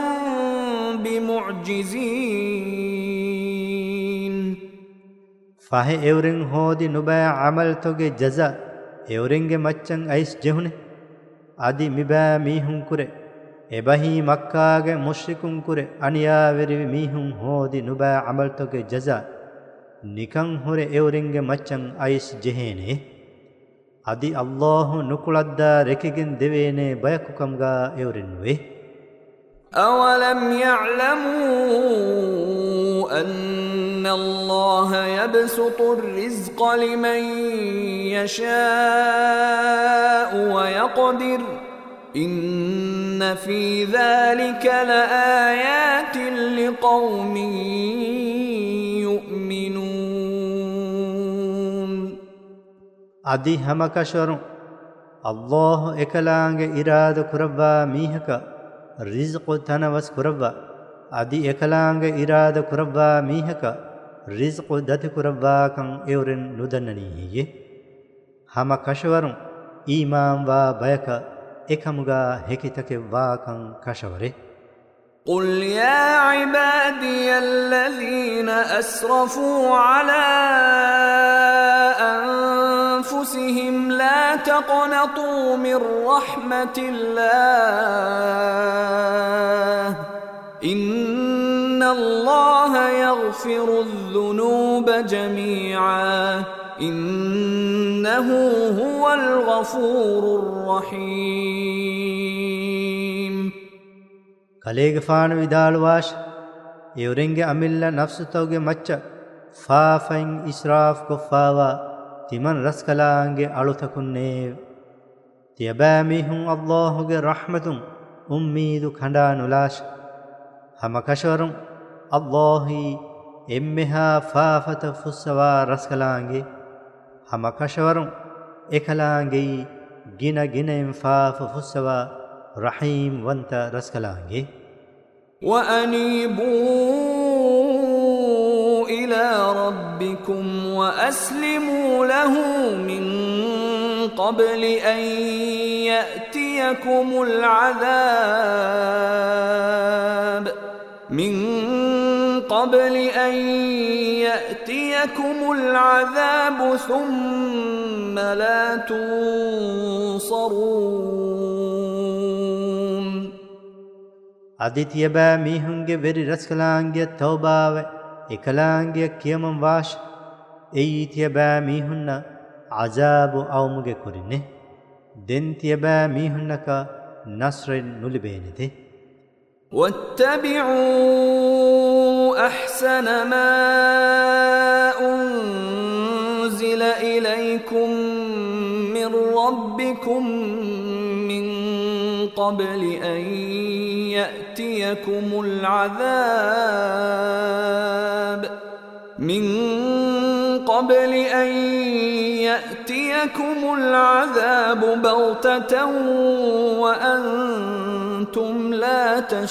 S1: بمعجزين
S2: فاه اورن هودي نبا عمل توگه جزاء اورنگه مچن ايس جهونه adi miba mihun kure ebahi makkage mushrikun kure aniya veri mihun hodi nuba amal toge jaza nikan hore eurenge maccan ais jehene adi Allah nukuladda rekegen devene bayakukamga eurenwe
S1: awalam ya'lamu أن الله يبسط الرزق لمن يشاء ويقدر إن في ذلك لآيات لقوم يؤمنون
S2: أدي همكشر الله إكلانج إرادة كربا ميهك رزق تنوس كربا adi ekalaange irada kurabba mihaka rizqu dati kurabba kan euren nudannani hiye hama kashwarun iman wa bayaka ekamuga hekitake wa kan kashware
S1: قل يا عبادي الذين أسرفوا على أنفسهم لا تقنطوا من رحمة الله إن الله يغفر الذنوب جميعا إنه هو الغفور الرحيم
S2: كليغ فان ودال واش يورنگ أملا نفس توغ مچ فافين إسراف كفاوا تمن رسكلانگ ألوتكنه تيباميهم الله رحمة أميد خندا نلاش hama kasharun Allahi emmeha faafata fussawa raskalaange hama kasharun ekalaange gina ginaen faafa fussawa rahim wanta raskalaange
S1: wa anibu ila rabbikum wa aslimu lahu min قبل أن يأتيكم العذاب ثم لا تنصرون
S2: අදිතියබෑ මීහුන්ගේ වෙරි රස්කලාංගිය තවබාව එකලාංගිය කියමම් වාශ එයිතියබෑ මීහුන්න අජාබු අවමුගේ කුරින්නේ දෙන්තියබෑ මීහුන්නක නස්රෙන් නුලිබේනෙති
S1: واتبعوا أحسن ما أنزل إليكم من ربكم من قبل أن يأتيكم العذاب بغتة وأنتم لا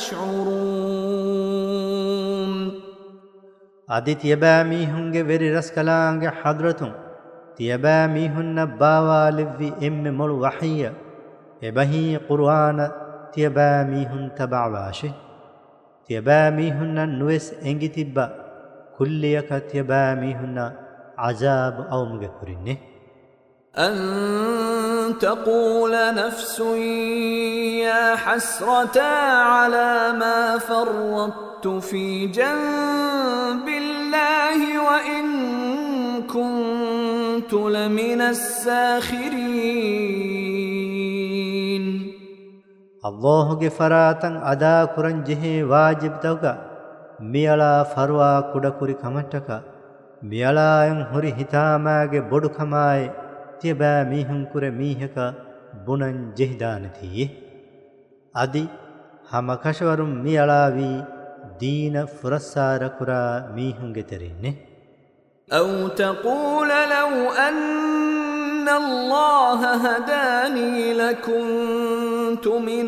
S1: تشعرون
S2: අදි තියබෑ මීහුන්ගේ වෙරි රස්කලාංගේ හදරතුන් තියබෑ මීහුන්න බාවාලිව්වි එම්මෙ මොළු වහිය එබහි කුර්ආන තියබෑ මීහුන් තබාවාශි තියබෑ මීහුන්න නුවෙස් එංගි තිබ්බ කුල්ලියක තියබෑ මීහුන්න අජාබ අවමුගේ කුරින්නේ
S1: أن تقول نفس يا حسرتا على ما فرطت في جنب الله وإن كنت لمن الساخرين
S2: අල්ලාහ්ගේ ෆරාතන් අදා කුරන් ජෙහි වාජිබ් තවක මියලා ෆර්වා කුඩ කුරි කමට්ටක මියලායන් හොරි හිතාමාගේ බොඩු කමායි තියබෑ මීහුන් කුර මීහක බුනන් ජෙහිදානතියේ අදි හම කෂවරුම් මියලාවී දීන ෆුරස්සාර කුරා මීහුන්ගේ තෙරින්නේ
S1: أو تقول لو أن الله هداني لكنت من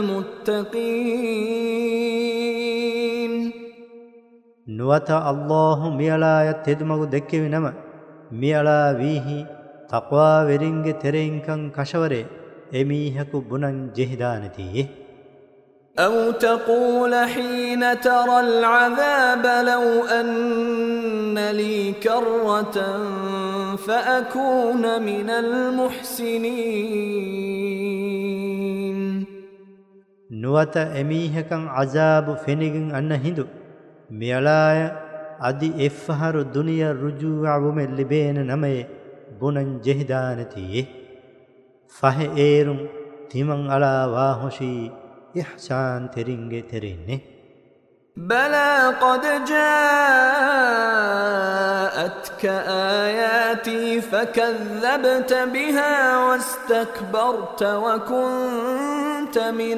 S1: المتقين
S2: නුවත අල්ලාහ් මියලාය තෙදුමගු දෙක්කෙවි නම මියලා වීහි තක්වා වෙරින්ගේ තෙරෙන්කන් කෂවරේ එමීහකු බුනන් ජෙහිදානතියේ
S1: أو تقول حين ترى العذاب لو أن لي كرة فأكون من المحسنين
S2: නුවත එමීහකන් අජාබු ෆෙනිගින් අන්න හිඳු මියලාය අදි එෆ්හරු දුනිය රුජුවවුමෙ ලිබේන නමේ බුනන් ජෙහිදානතියේ ෆහ ඒරුම් තිමන් අලා වාහොෂී إحسان ترينجي تريني
S1: بلى قد جاءتك آياتي فكذبت بها واستكبرت وكنت من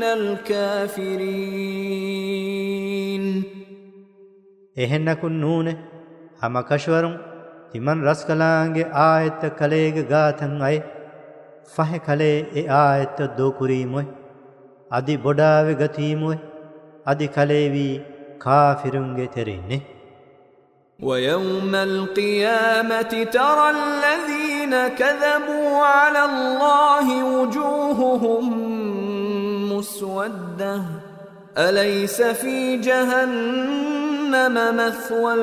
S1: الكافرين
S2: එහෙන්නකුන් නූනේ හම කෂවරුන් තිමන් රස්කලාංගේ ආයත කලේග ගාතන් අය ෆහ කලේ ඒ ආයත දෝකුරීමොයි අදි බොඩාවෙ ගතීමුයි අදි කලේවි කාෆිරුන්ගේ තෙරින්නේ
S1: ويوم القيامة ترى الذين كذبوا على الله وجوههم مسودة أليس في جهنم مثوى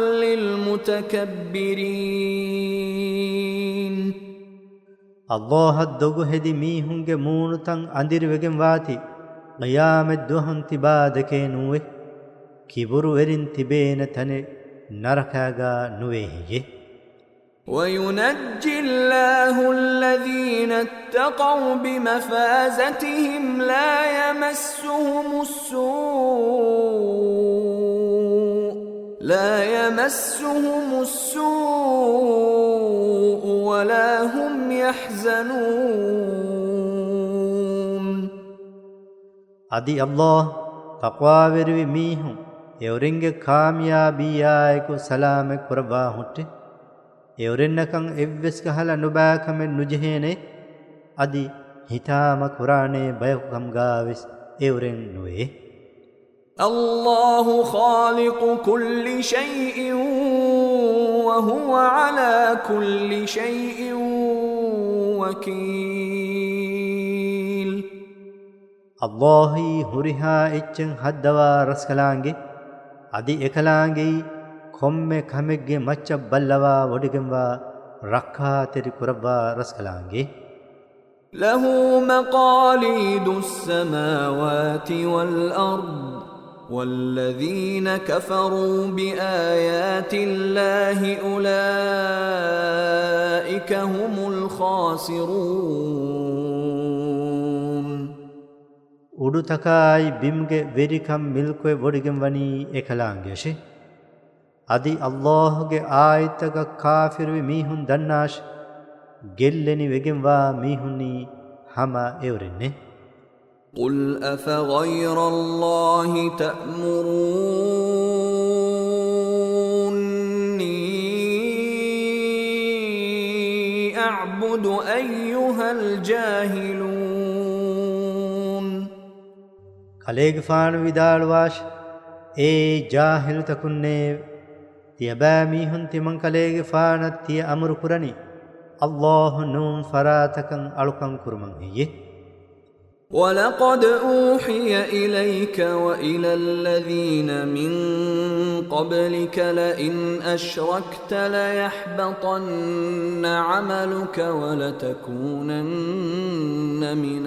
S1: للمتكبرين
S2: الله الدغو هدي ميهunge مونتن أنديروگن واتي قيامت دوهن تبادكي نوه كبر ورن تبين تنه نركاغا نوه
S1: وينجي الله الذين اتقوا بمفازتهم لا يمسهم السوء ولا هم يحزنون
S2: අදි අල්ලාහ් තක්වා වෙරුවි මීහුන් එවරින්ගේ කාමියාබියායකු සලාමෙක් කරවා හුට්ටේ එවරින්නකන් එව්වෙස් ගහලා නුබාකමෙන් නුජහේනේ අදි හිතාම කුරානේ බයකම් ගාවිස් එවරින් නුවේ
S1: الله خالق كل شيء وهو على كل شيء وكيل
S2: Allahi huriha echen haddawa raskalange adi ekalange komme kamegge macha ballawa wodigemwa rakha teri kuravwa raskalange
S1: له مقاليد السماوات والأرض والذين كفروا بآيات الله أولئك هم الخاسرون
S2: udutakay bimge verikam milkwe wodigemwani ekalange adi Allahge ayataga kafirwe mihun dannash gelleni wegemwa mihunni hama evrenne
S1: قل أفغير الله تأمروني أعبد أيها الجاهلون
S2: kaleegfaanu vidaalwash e jaahilu takunne tiyaba mihun timan kaleegfaana tiya amru kurani Allah num faratakan alukan kurman hiye
S1: ولقد أوحي إليك وإلى الذين من قبلك لئن أشركت ليحبطن عملك ولتكونن من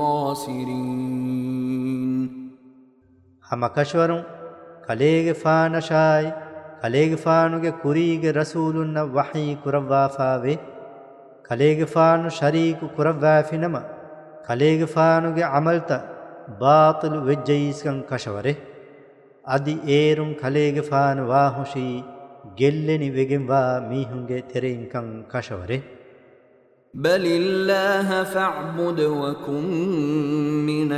S1: الخاسرين
S2: hamakashwarum kaleegfaana shay kaleegfaanuge kurige rasulunna wahi kurawwa faave kaleegfaanu shariku kurawwa finama kaleegfaanuge amalta baatil wejjayiskan kashaware adi eerun kaleegfaanu waahushi gelleni wegemwa mihunge tereinkan kashaware
S1: بل الله فاعبد وكن من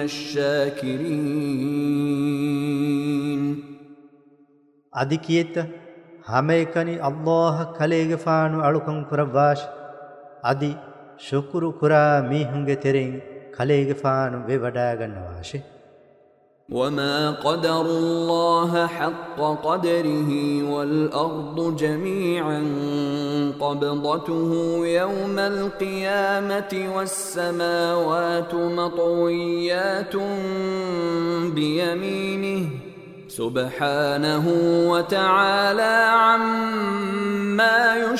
S1: الشاكرين
S2: adi kiyetta hamekani Allah kaleegfaanu alukan kurawwash adi shukuru kura mihunge terein kaleegfaanu ve wada gannawashe
S1: وما قدر الله حق قدره والأرض جميعا قبضته يوم القيامة والسماوات مطويات بيمينه سبحانه وتعالى عما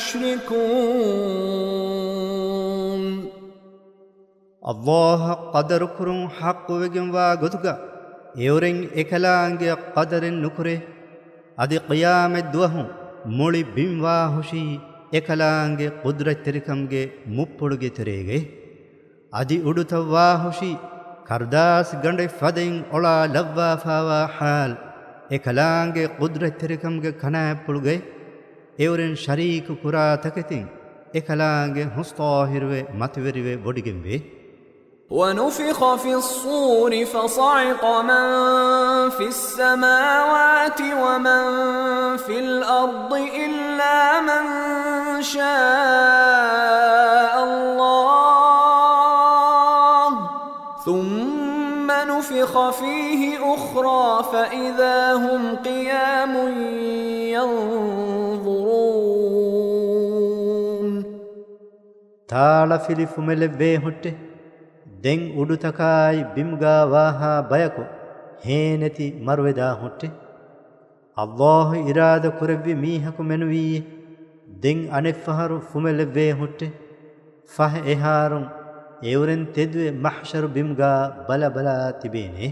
S1: يشركون
S2: Allah qadar kurun haqqu wegemwa gotuga euren ekalaange qadarin nukure adi qiyamet duwahu moli bimwa hushi ekalaange qudrat terikamge muppuluge terege adi udutawwa hushi kardas gande fadein ola lavwa fawa hal ekalaange qudrat terikamge kana puluge euren shariku kura taketin ekalaange hustahirwe matveriwe bodigembe
S1: ونفخ في الصور فصعق من في السماوات ومن في الأرض إلا من شاء الله ثم نفخ فيه أخرى فإذا هم قيام ينظرون
S2: تالا فيلف ملبه هټه den udutakay bimga waha bayako heeneti marweda hotte Allah irada kurevvi mihaku menuwi den anefaharu fumeleve hotte fah eharun euren tedwe mahshar bimga bala bala tibene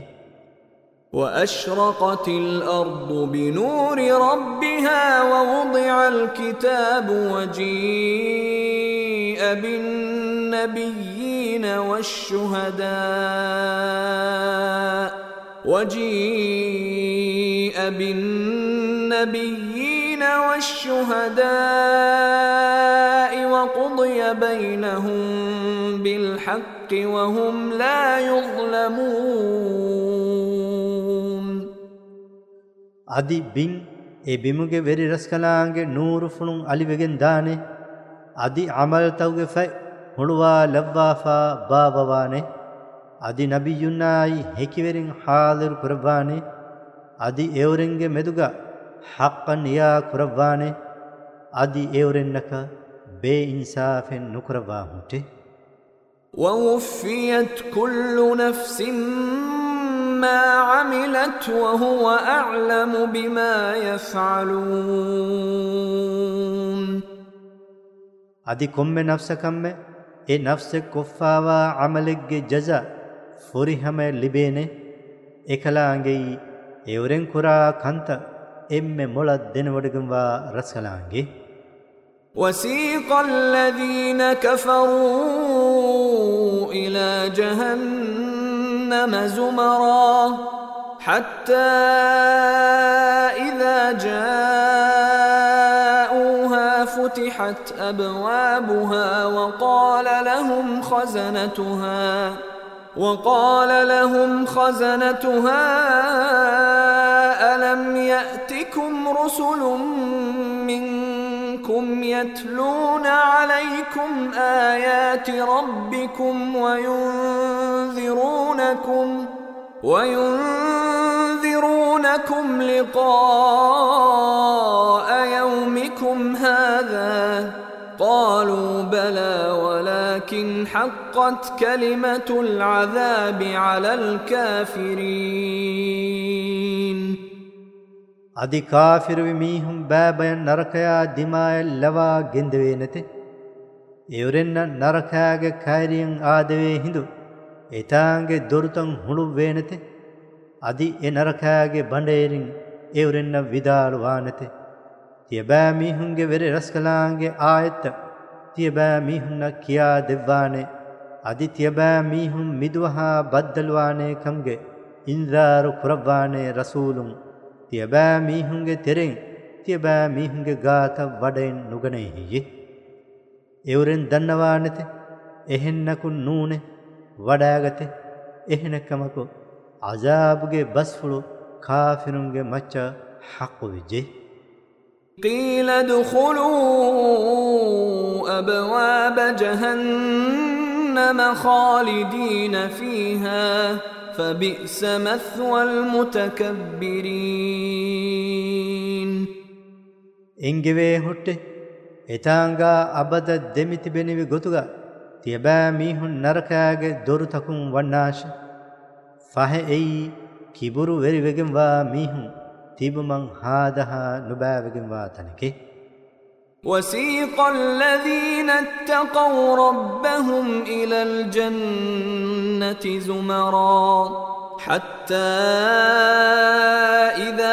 S1: وأشرقت الأرض بنور ربها ووضع الكتاب وجيء بالنبيين والشهداء وقضي بينهم بالحق وهم لا يظلمون
S2: adi bin e bimuge veri raskalaange nuru funun alivegen daane adi amal tawge fai huluwa lavwafa babawane adi nabiyunnai hekiverin hadir kurwane adi evrenge meduga haqqan ya kurwane adi evrennaka be insafen nukurwa hunte
S1: ووفيت كل نفس ما عملت وهو أعلم بما يفعلون.
S2: අදි කොම්මෙ නෆ්සකම්මෙ ඒ නෆ්සෙ කොෆ්ෆාවා අමලෙක්ගේ ජසා ފުރިހަމެ ލިބޭނެ އެކަލާންގެයි އެވުރެން ކުރާ ކަންތަ އެންމެ މޮޅަށް ދެނުވަޑިގަންވާ ރަސްކަލާންގެ
S1: وسيق الذين كفروا إلى جهنم زمرا حتى إذا جاءوها فتحت أبوابها وقال لهم خزنتها ألم يأتكم رسل منكم يتلون عليكم آيات ربكم وينذرونكم لقاء يومكم هذا قالوا بلى ولكن حقت كلمة العذاب على الكافرين.
S2: අදි කාෆිරුවි මීහුම් බෑබයන් නරකයා දිමායල් ලවා ගෙන්දවේ නැති එවරෙන්න නරකයාගේ කයිරියන් ආදවේ හිඳු එතාන්ගේ දොරුතන් හුළුවේ නැති අදි ඒ නරකයාගේ බණ්ඩේරින් එවරෙන්න විදාලවා නැති තියබෑ මීහුන්ගේ වෙරි රස්කලාන්ගේ ආයත්ත තියබෑ මීහුන්න කියා දෙවවානේ අදි තියබෑ මීහුම් මිදුවහා බද්දල්වානේ කම්ගේ ඉන්දාරු කුරවවානේ රසූලුන් තියබෑ මීහුන්ගේ තෙරෙන් තියබෑ මීහුන්ගේ ගාත වඩෙන් නුගනෙහියේ එවරෙන් දන්නවා නැත එහෙන්නකු නූනේ වඩාගත එහෙනකමකු අසාබුගේ බස්ෆුළු කාෆිරුන්ගේ මච්ච හක්කු විජේ.
S1: قيل ادخلوا أبواب جهنم خالدين فيها فبئس مثوى المتكبرين.
S2: එංගෙවේ හොට්ටේ එතාංගා අබද දෙමිති බෙනිවි ගොතුගා තියබෑ මීහුන් නරකයාගේ දොරු තකුම් වන්නාශ ෆහෙ එයි කිබුරු වෙරි වෙගෙන් වා මීහුන් තිබුමන් හාදහා නුබෑවගෙන් වා තනකේ.
S1: وسيق الذين اتقوا ربهم إلى الجنة زمرا حتى إذا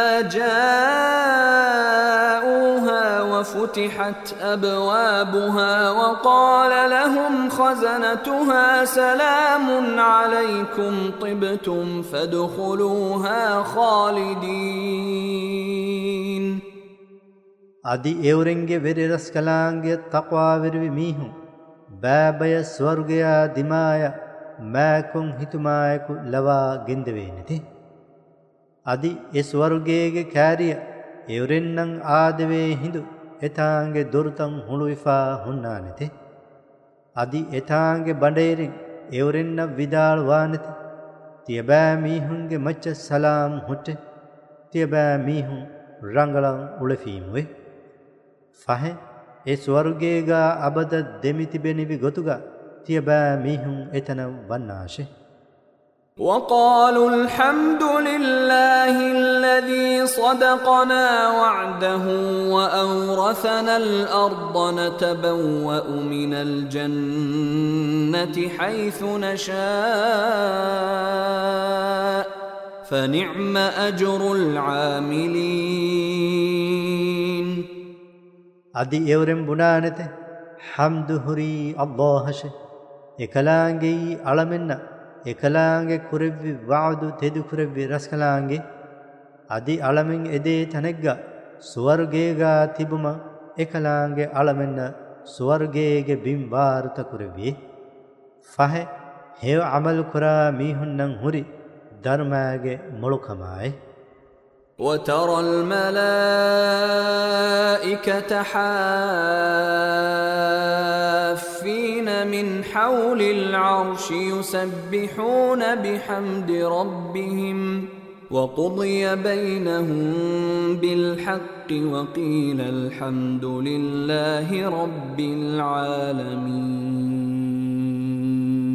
S1: جاءوها وفتحت أبوابها وقال لهم خزنتها سلام عليكم طبتم فادخلوها خالدين.
S2: අදි එවරෙන්ගේ වෙරි රස්කලාන්ගේ තක්වා වෙරවි මීහුන් බෑබය ස්වර්ගයා දිමාය මෑකුන් හිතුමායකු ලවා ගෙන්දවේ නැති අදි ඒ ස්වර්ගයේගේ කෑරිය එවරෙන්නම් ආදවේ හිඳු එතාන්ගේ දොරුතන් හුළුවිෆා හුන්නා නැති අදි එතාන්ගේ බඩේරින් එවරෙන්න විදාල්වා නැති තියබෑ මීහුන්ගේ මච්ච සලාම් හුට්ටේ තියබෑ මීහුන් රංගලන් උලෆීමුවේ ෆහෙ ඒ ස්වර්ගයේගා අබද දෙමිති බෙනිවි ගොතුගා තියබෑ මීහුන් එතන වන්නාශේ.
S1: وقالوا الحمد لله الذي صدقنا وعده وأورثنا الأرض نتبوأ من الجنة حيث نشاء فنعم أجر العاملين.
S2: අදි එවරෙන් බුණානෙත හම්දු හුරි අල්ලාහෂ එකලාංගෙයි අලමෙන්න එකලාංගේ කුරෙව්වි වඅදු තෙදු කුරෙව්වි රස්කලාංගේ අදි අලමෙන් එදේ තනෙග්ගා ස්වර්ගයේගා තිබුම එකලාංගේ අලමෙන්න ස්වර්ගයේගේ බිම් වාර්ත කුරෙව්වි ෆහෙ හේව අමල් කුරා මීහුන්නන් හුරි ධර්මයේ මොළුකමයි.
S1: وترى الملائكة حافين من حول العرش يسبحون بحمد ربهم وقضي بينهم بالحق وقيل الحمد لله رب العالمين.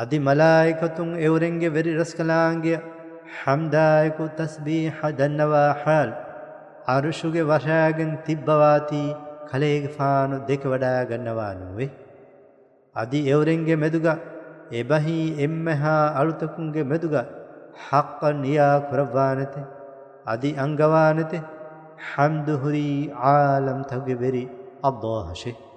S2: අදි මලායිකතුන් එවරෙන්ගේ වෙරි රස්කලාංගේ හම්දායකු තස්බීහ දන්නවා හාල් අරුෂුගේ වශාගෙන් තිබ්බවාති කලේගේ ෆානු දෙක වඩා ගන්නවා නොවේ. අදි එවරෙන්ගේ මෙදුග එබහි එම්මහා අලුතකුන්ගේ මෙදුග හක්ක නියා කුරවානතේ අදි අංගවානතේ හම්දුහුරි ආලම් තගේ වෙරි අල්ලාහ් ෂේ